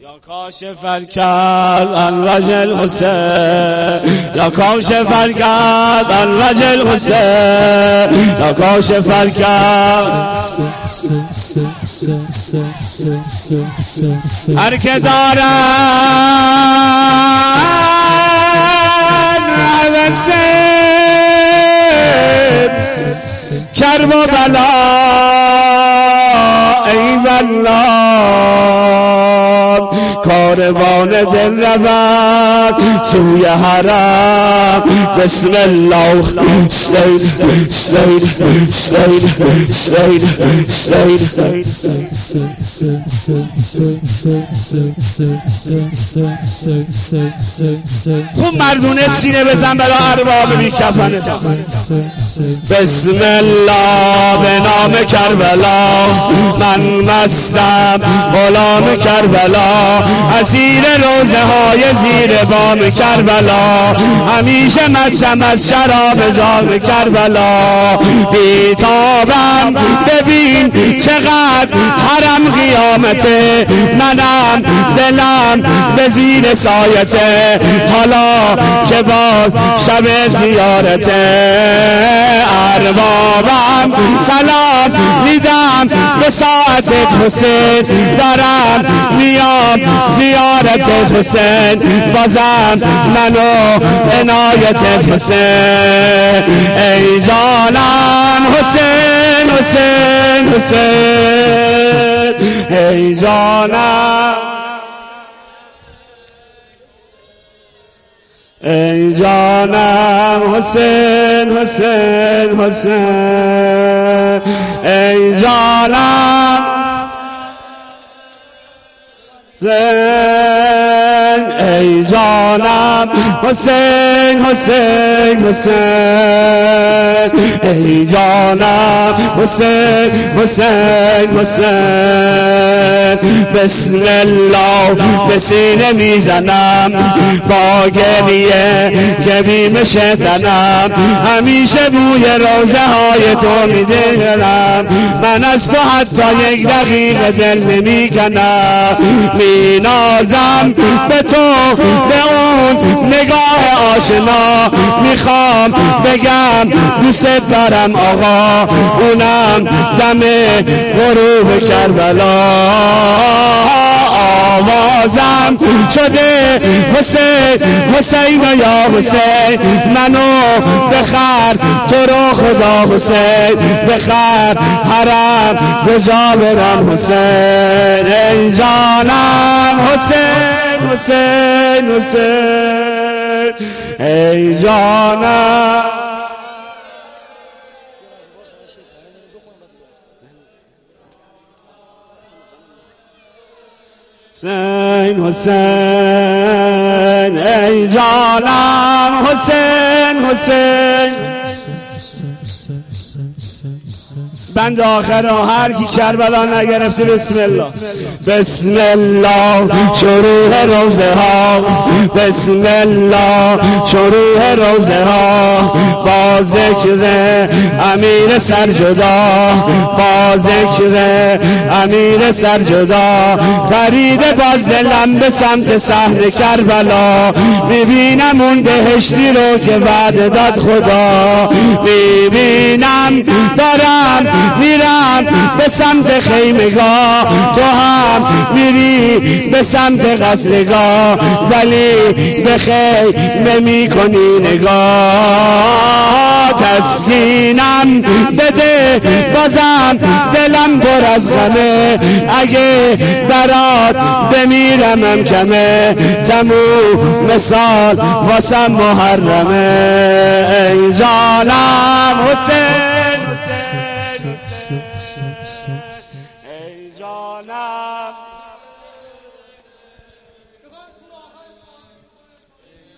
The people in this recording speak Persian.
یا کاشف الکرب عن وجه الحسین یا کاشف الکرب عن وجه الحسین یا کاشف الکرب هر که دارد هوس کرب و بلا ای والله کاروان دل رود سوی حرم بسم الله سید سید سید سید سید خوب مردونه سینه بزن برای ارباب بی کفنه بسم الله به نام کربلا من مستم غلام کربلا اسیر روزه های زیر بام کربلا همیشه مستم از شراب جام کربلا بیتابم ببین چقدر حرم قیامته منم دلم به زیر سایته حالا که باز شب زیارته اربابم سلام میدم به ساعتت حسین دارم میام زیارتت حسین بازم منو عنایتت حسین ای جانم حسین حسین حسین ای جانم ای جانم حسین حسین حسین ای جانم ای جانم حسین حسین حسین ای جانم حسین حسین حسین بسم الله به سینه میزنم با گریه که بیمشه تنم همیشه بوی روزه های تو میدهرم من از تو حتی یک دقیقه دل نمیکنم مینازم به تو به اون نگاه آشنا میخوام بگم دوست دارم آقا اونم دم غروب کربلا آوازم شده حسین حسین یا حسین منو بخر تو رو خدا حسین بخر حرم رجا برم حسین ای جانم حسین حسین حسین ای جانم حسین حسین ای جانم حسین حسین بند آخر هر کی کربلا نگرفته بسم الله بسم الله شروع روزه ها بسم الله شروع روزه ها با ذکر امیر سرجدا با ذکر امیر سرجدا فرید باز دلم به سمت صحن کربلا میبینم اون بهشتی رو که وعده داد خدا میبینم دارم میرم به سمت خیمگاه تو هم میری به سمت قتلگاه ولی به خیمه میکنی نگاه تسکینم بده بازم دلم پر از غمه اگه برات بمیرمم کمه تموم سال واسم محرمه ای جانم حسین ای جانم